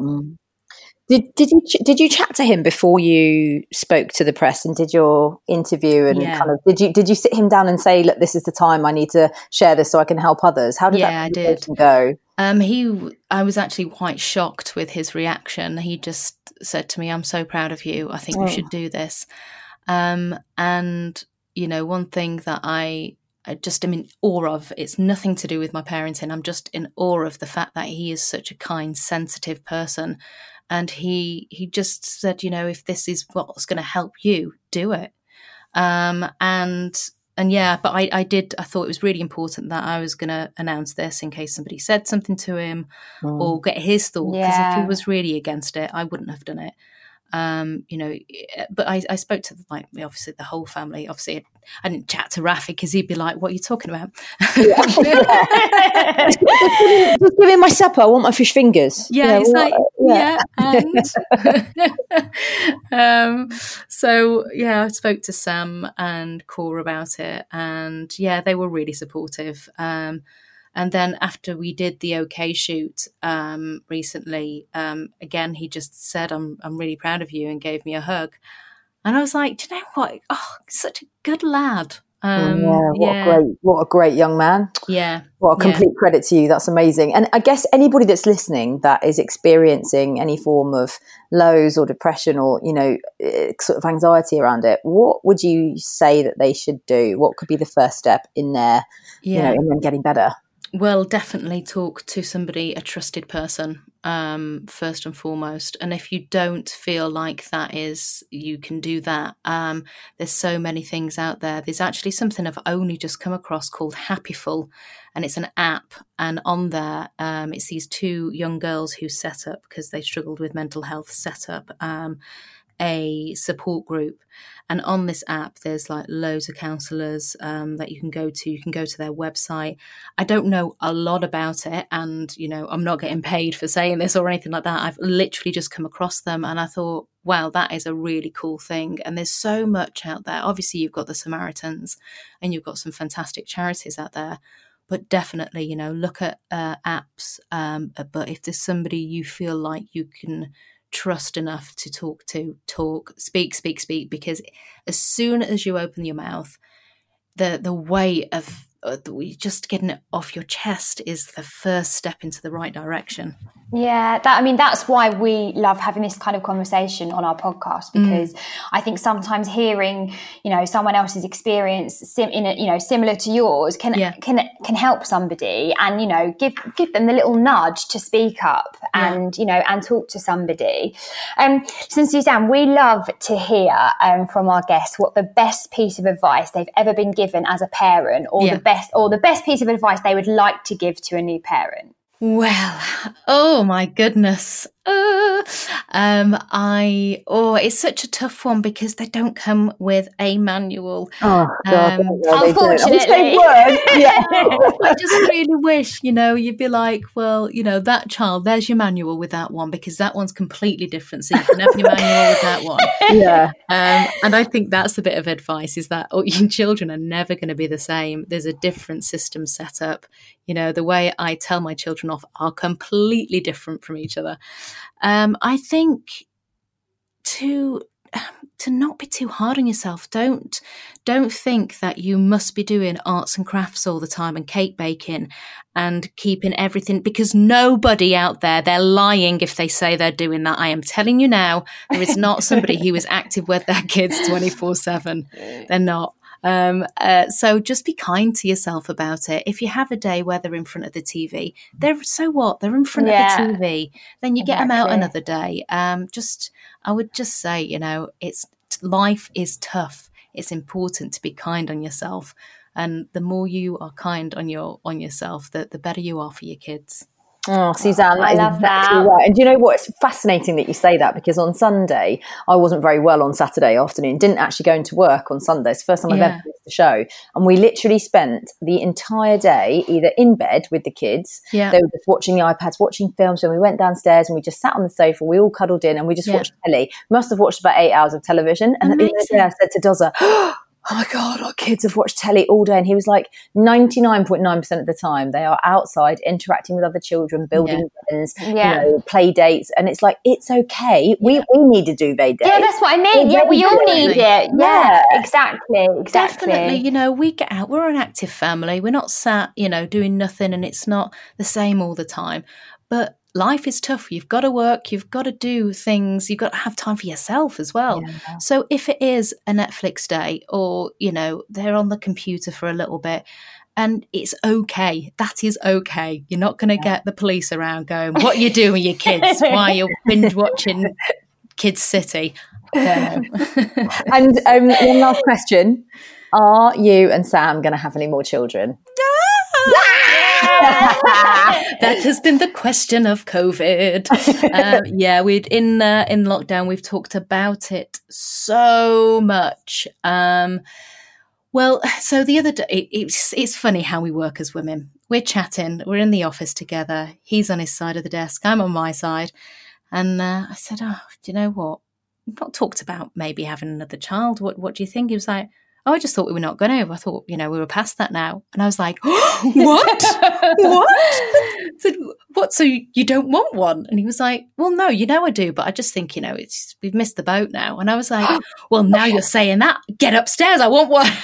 Did you chat to him before you spoke to the press and did your interview, and kind of did you sit him down and say, look, this is the time I need to share this so I can help others? How did that conversation go? I was actually quite shocked with his reaction. He just said to me, I'm so proud of you. I think you should do this. And one thing that I just am in awe of, it's nothing to do with my parenting. I'm just in awe of the fact that he is such a kind, sensitive person. And he just said, if this is what's going to help you, do it. But I thought it was really important that I was going to announce this in case somebody said something to him or get his thought. Because if he was really against it, I wouldn't have done it. But I spoke to obviously the whole family. Obviously, I didn't chat to Rafi because he'd be like, "What are you talking about?" Just give him my supper. I want my fish fingers. Yeah, he's like, And I spoke to Sam and Cora about it, and they were really supportive. And then after we did the OK shoot recently, again, he just said, I'm really proud of you, and gave me a hug. And I was like, do you know what? Oh, such a good lad. What a great young man. Yeah. What a complete credit to you. That's amazing. And I guess anybody that's listening that is experiencing any form of lows or depression or, sort of anxiety around it, what would you say that they should do? What could be the first step in their, in them getting better? Well, definitely talk to somebody, a trusted person, first and foremost. And if you don't feel like you can do that, there's so many things out there. There's actually something I've only just come across called Happyful, and it's an app. And on there, it's these two young girls who set up, because they struggled with mental health, set up a support group. And on this app, there's like loads of counsellors that you can go to. You can go to their website. I don't know a lot about it, and I'm not getting paid for saying this or anything like that. I've literally just come across them, and I thought, wow, that is a really cool thing. And there's so much out there. Obviously, you've got the Samaritans, and you've got some fantastic charities out there. But definitely, look at apps. But if there's somebody you feel like you can trust enough to talk, speak, because as soon as you open your mouth, the weight of just getting it off your chest is the first step into the right direction. Yeah, that's why we love having this kind of conversation on our podcast, because I think sometimes hearing, someone else's experience similar to yours can help somebody, and give them the little nudge to speak up and and talk to somebody. So Suzanne, we love to hear from our guests what the best piece of advice they've ever been given as a parent, or the best piece of advice they would like to give to a new parent. Well, oh my goodness. It's such a tough one because they don't come with a manual. Oh, God, unfortunately. I just really wish, you'd be like, well, that child, there's your manual with that one, because that one's completely different. So you can have your manual with that one. Yeah. And I think that's the bit of advice, is that your children are never going to be the same. There's a different system set up. The way I tell my children off are completely different from each other. I think to not be too hard on yourself. Don't think that you must be doing arts and crafts all the time and cake baking and keeping everything, because nobody out there, they're lying if they say they're doing that. I am telling you now, there is not somebody who is active with their kids 24/7. They're not. So just be kind to yourself about it. If you have a day where they're in front of the TV, so what? They're in front of the TV. Then you get them out another day. I would just say, life is tough. It's important to be kind on yourself, and the more you are kind on yourself, the better you are for your kids. Oh, Suzanne, I love that. Right. And do you know what? It's fascinating that you say that, because on Sunday, I wasn't very well on Saturday afternoon, didn't actually go into work on Sunday. It's the first time I've ever missed the show. And we literally spent the entire day either in bed with the kids, they were just watching the iPads, watching films, and we went downstairs and we just sat on the sofa, we all cuddled in and we just watched telly. Must have watched about 8 hours of television. And at the end of the day, I said to Dozza, oh my God, our kids have watched telly all day. And he was like, 99.9% of the time, they are outside interacting with other children, building friends, play dates. And it's like, it's okay. We need to do duvet days. Yeah, that's what I mean. Yeah, we all need it. Yeah, exactly. Definitely, we get out. We're an active family. We're not sat, doing nothing, and it's not the same all the time. But life is tough. You've got to work. You've got to do things. You've got to have time for yourself as well. Yeah. So if it is a Netflix day, or, they're on the computer for a little bit, and it's okay. That is okay. You're not going to get the police around going, what are you doing with your kids while you're binge watching Kids City? And one last question. Are you and Sam going to have any more children? That has been the question of COVID. We'd in lockdown, we've talked about it so much. So the other day, it's funny how we work as women. We're chatting, we're in the office together. He's on his side of the desk, I'm on my side. And I said, do you know what? We've not talked about maybe having another child. What do you think? He was like, oh, I just thought we were not going to. I thought, we were past that now. And I was like, oh, what? What? I said, what? So you don't want one? And he was like, well, no, I do. But I just think, we've missed the boat now. And I was like, well, now you're saying that. Get upstairs. I want one. And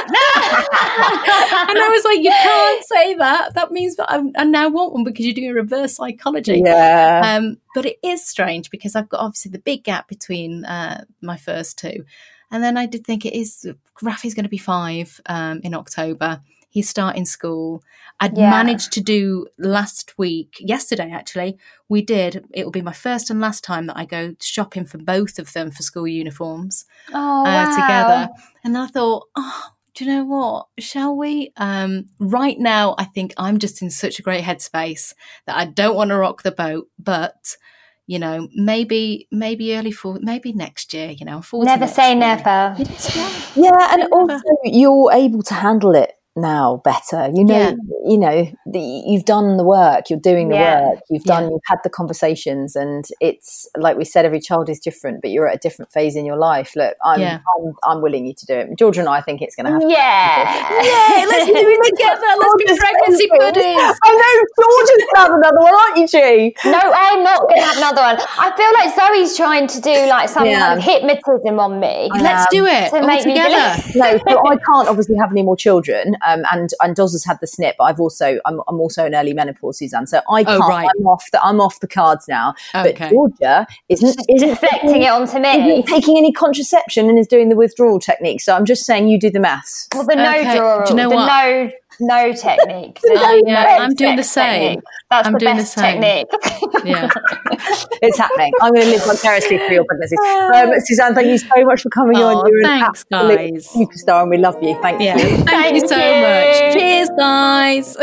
I was like, you can't say that. That means that I now want one because you're doing reverse psychology. Yeah. But it is strange because I've got obviously the big gap between my first two. And then I did think Rafi's going to be 5 in October. He's starting school. I'd managed to do yesterday actually, it will be my first and last time that I go shopping for both of them for school uniforms together. And I thought, do you know what? Shall we? Right now, I think I'm just in such a great headspace that I don't want to rock the boat, but maybe maybe next year, 40 never say never. Yeah, and also you're able to handle it now better. You've done the work, you're doing the work, you've had the conversations, and it's like we said, every child is different, but you're at a different phase in your life. Look, I'm willing you to do it. Georgia and I think it's going to happen. Let's do it together. Let's be pregnancy buddies. I know, Georgia's going to have another one, aren't you, G? No, I'm not going to have another one. I feel like Zoe's trying to do like some kind of hypnotism on me. Let's do it to make together. No, so I can't obviously have any more children. And Doz has had the snip, but I'm also in early menopause, Suzanne. So I can't. Right. I'm off the cards now. Okay. But Georgia isn't deflecting it onto me. Isn't taking any contraception and is doing the withdrawal technique. So I'm just saying, you do the maths. Well, the no draw. Do you know what? No technique. I'm doing the same. That's the best technique. Yeah, it's happening. I'm going to live vicariously through your pregnancies. Suzanne, thank you so much for coming on. You're thanks, an absolute superstar, and we love you. Thank you. Thank you so much. Cheers, guys.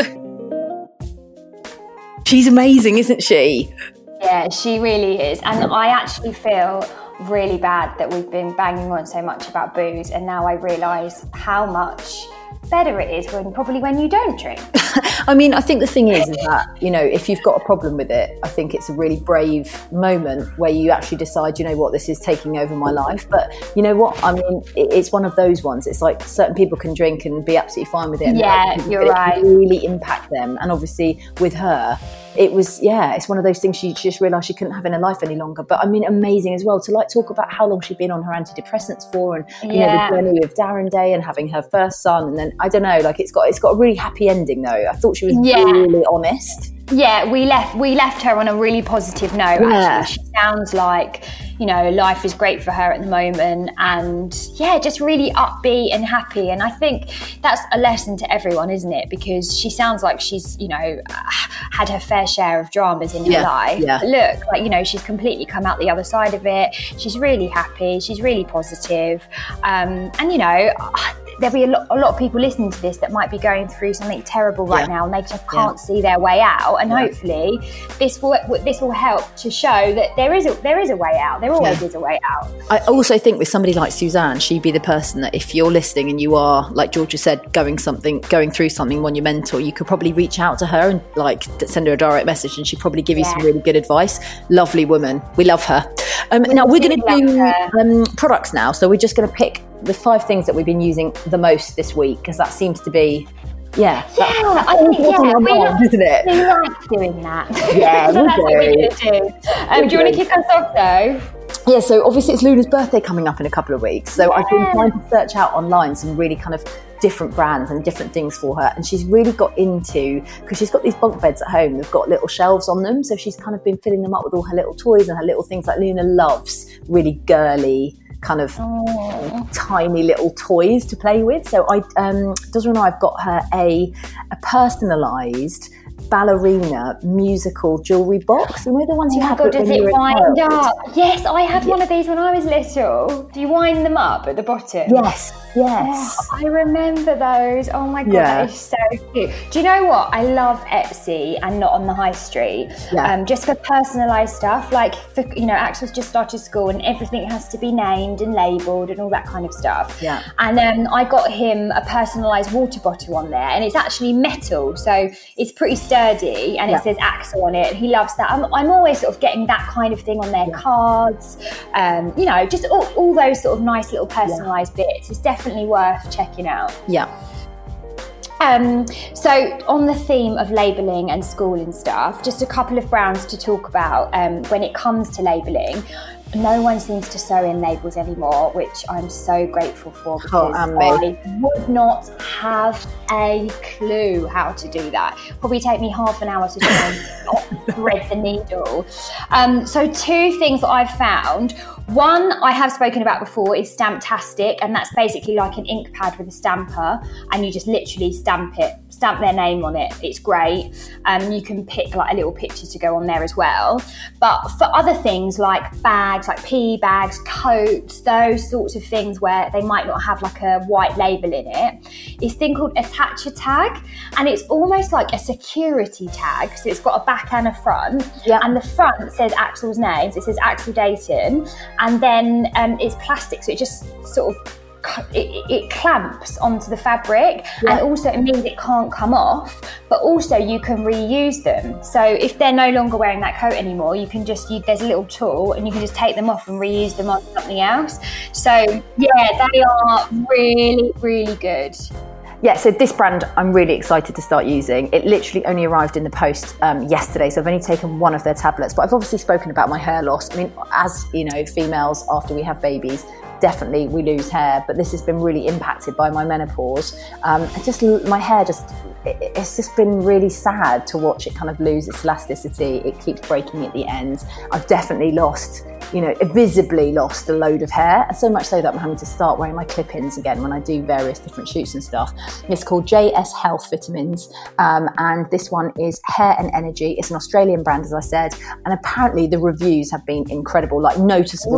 She's amazing, isn't she? Yeah, she really is. And I actually feel really bad that we've been banging on so much about booze, and now I realise how much better it is when you don't drink. I mean, I think the thing is that, if you've got a problem with it, I think it's a really brave moment where you actually decide, this is taking over my life. But you know what? I mean, it's one of those ones. It's like certain people can drink and be absolutely fine with it. Yeah, you're right. It can really impact them. And obviously with her, it was, it's one of those things she just realised she couldn't have in her life any longer. But I mean, amazing as well to talk about how long she'd been on her antidepressants for, and the journey with Darren Day and having her first son, and then I don't know, it's got a really happy ending though. I thought she was really honest. Yeah, we left her on a really positive note. Actually, she sounds like life is great for her at the moment, and just really upbeat and happy. And I think that's a lesson to everyone, isn't it? Because she sounds like she's had her fair share of dramas in her life. Yeah. But look, she's completely come out the other side of it. She's really happy. She's really positive. And there'll be a lot of people listening to this that might be going through something terrible right now, and they just can't see their way out. And hopefully, this will help to show that there is a way out. There always is a way out. I also think with somebody like Suzanne, she'd be the person that if you're listening and you are, like Georgia said, going through something monumental, you could probably reach out to her and send her a direct message, and she'd probably give you some really good advice. Lovely woman, we love her. Now we're going to do products now, so we're just going to pick the 5 things that we've been using the most this week, because that seems to be I think isn't it? We like doing that. Yeah, so that's what we're going to do. Do you want to kick us off though? Yeah, so obviously it's Luna's birthday coming up in a couple of weeks, so I've been trying to search out online some really kind of different brands and different things for her, and she's really got into, because she's got these bunk beds at home, they've got little shelves on them, so she's kind of been filling them up with all her little toys and her little things. Like Luna loves really girly kind of tiny little toys to play with. So Dozra and I have got her a personalised ballerina musical jewellery box. You know the ones you have. Does it wind up? Yes, I had one of these when I was little. Do you wind them up at the bottom? Yes. Oh, I remember those. Oh my God, that is so cute. Do you know what? I love Etsy and not on the high street. Just for personalised stuff, like for, Axel's just started school and everything has to be named and labelled and all that kind of stuff. Yeah. And I got him a personalised water bottle on there, and it's actually metal, so it's pretty sturdy, and it says Axel on it. He loves that. I'm always sort of getting that kind of thing on their cards. You know, just all those sort of nice little personalised bits. It's definitely worth checking out. Yeah. So on the theme of labelling and school and stuff, just a couple of brands to talk about when it comes to labelling. No one seems to sew in labels anymore, which I'm so grateful for, because I would not have a clue how to do that. Probably take me half an hour to try and thread the needle. So 2 things that I've found. One I have spoken about before is Stamptastic, and that's basically like an ink pad with a stamper, and you just literally stamp their name on it. It's great. You can pick like a little picture to go on there as well. But for other things like bags, like PE bags, coats, those sorts of things where they might not have like a white label in it, it's a thing called Attach a Tag, and it's almost like a security tag. So it's got a back and a front, and the front says Axel's name. So it says Axel Dayton, and then it's plastic, so it just sort of it clamps onto the fabric, and also it means it can't come off, but also you can reuse them. So if they're no longer wearing that coat anymore, you can just there's a little tool and you can just take them off and reuse them on something else. So yeah, they are really, really good. Yeah, so this brand I'm really excited to start using. It literally only arrived in the post yesterday, so I've only taken one of their tablets, but I've obviously spoken about my hair loss. I mean, as you know, females, after we have babies, definitely we lose hair, but this has been really impacted by my menopause. My hair it's just been really sad to watch it kind of lose its elasticity. It keeps breaking at the ends. I've definitely visibly lost a load of hair, so much so that I'm having to start wearing my clip-ins again when I do various different shoots and stuff. It's called JS Health Vitamins, and this one is Hair and Energy. It's an Australian brand, as I said, and apparently the reviews have been incredible, like noticeable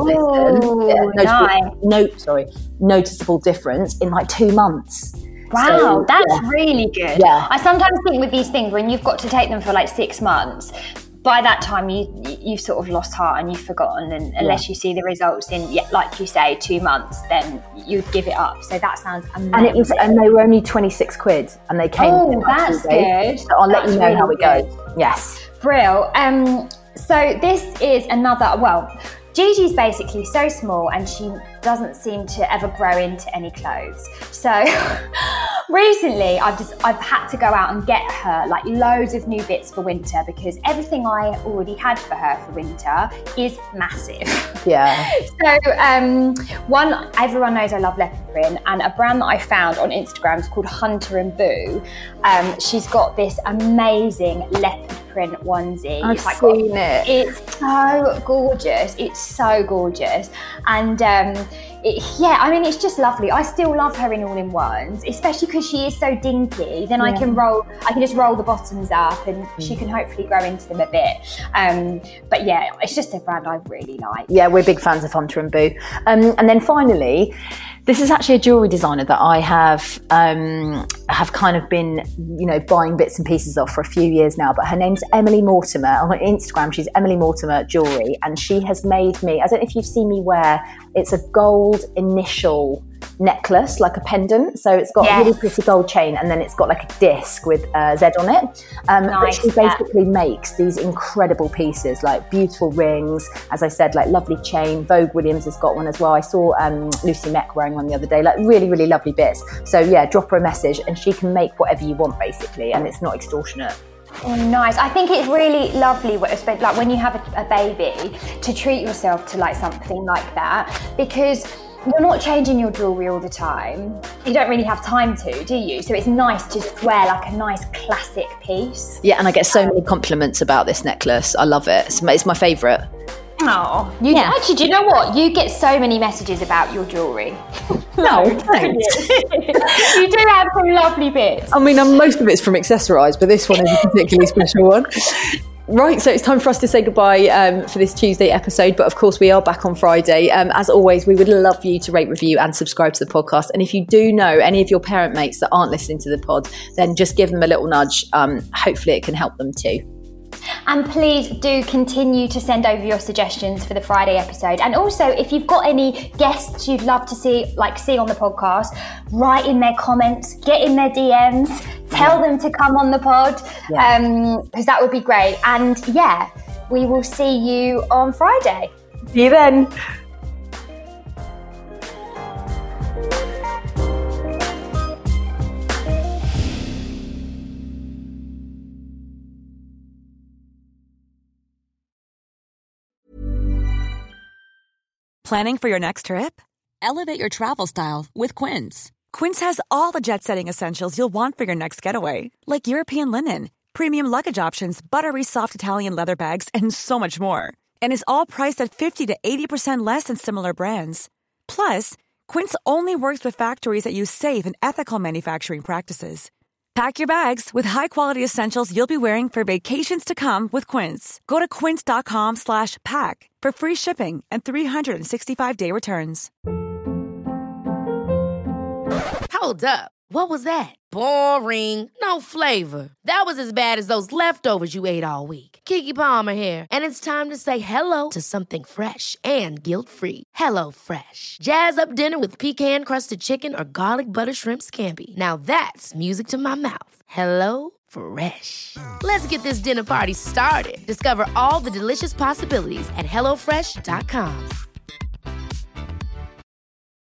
difference in like 2 months. Wow, so, that's really good. Yeah. I sometimes think with these things, when you've got to take them for like 6 months, by that time you've sort of lost heart and you've forgotten, and unless you see the results in, like you say, 2 months, then you'd give it up. So that sounds amazing. And they were only 26 quid, and they came. Oh, that's good. So I'll let you know how it goes. Yes. Brill. So this is another. Well, Gigi's basically so small and she doesn't seem to ever grow into any clothes. So recently I've had to go out and get her like loads of new bits for winter, because everything I already had for her for winter is massive. Yeah. So everyone knows I love leopard print, and a brand that I found on Instagram is called Hunter and Boo. She's got this amazing leopard print onesie. I've seen it. It's so gorgeous. It's so gorgeous. And it's just lovely. I still love her in all-in-ones, especially because she is so dinky. Then I can just roll the bottoms up, and she can hopefully grow into them a bit. But yeah, it's just a brand I really like. Yeah, we're big fans of Hunter and Boo. And then finally, this is actually a jewellery designer that I have kind of been, buying bits and pieces of for a few years now. But her name's Emily Mortimer. On Instagram, she's Emily Mortimer Jewellery, and she has made me. I don't know if you've seen me wear. It's a gold initial necklace, like a pendant. So it's got a really pretty gold chain, and then it's got like a disc with Z on it. But she basically makes these incredible pieces, like beautiful rings, as I said, like lovely chain. Vogue Williams has got one as well. I saw Lucy Meck wearing one the other day, like really, really lovely bits. So yeah, drop her a message and she can make whatever you want basically, and it's not extortionate. Oh, nice. I think it's really lovely, like when you have a baby, to treat yourself to like something like that, because you're not changing your jewellery all the time. You don't really have time to, do you? So it's nice to just wear like a nice classic piece. Yeah, and I get so many compliments about this necklace. I love it. It's my favourite. Oh, actually, do you know what? You get so many messages about your jewellery. No, thanks. You do have some lovely bits. I mean, most of it's from Accessorise, but this one is a particularly special one. Right, so it's time for us to say goodbye for this Tuesday episode, but of course we are back on Friday. As always, we would love you to rate, review and subscribe to the podcast. And if you do know any of your parent mates that aren't listening to the pod, then just give them a little nudge. Hopefully it can help them too. And please do continue to send over your suggestions for the Friday episode. And also, if you've got any guests you'd love to see on the podcast, write in their comments, get in their DMs, tell them to come on the pod, because that would be great. And yeah, we will see you on Friday. See you then. Planning for your next trip? Elevate your travel style with Quince. Quince has all the jet-setting essentials you'll want for your next getaway, like European linen, premium luggage options, buttery soft Italian leather bags, and so much more. And is all priced at 50 to 80% less than similar brands. Plus, Quince only works with factories that use safe and ethical manufacturing practices. Pack your bags with high-quality essentials you'll be wearing for vacations to come with Quince. Go to quince.com/pack for free shipping and 365-day returns. Hold up. What was that? Boring. No flavor. That was as bad as those leftovers you ate all week. Keke Palmer here. And it's time to say hello to something fresh and guilt-free. Hello Fresh. Jazz up dinner with pecan-crusted chicken or garlic butter shrimp scampi. Now that's music to my mouth. Hello Fresh. Let's get this dinner party started. Discover all the delicious possibilities at HelloFresh.com.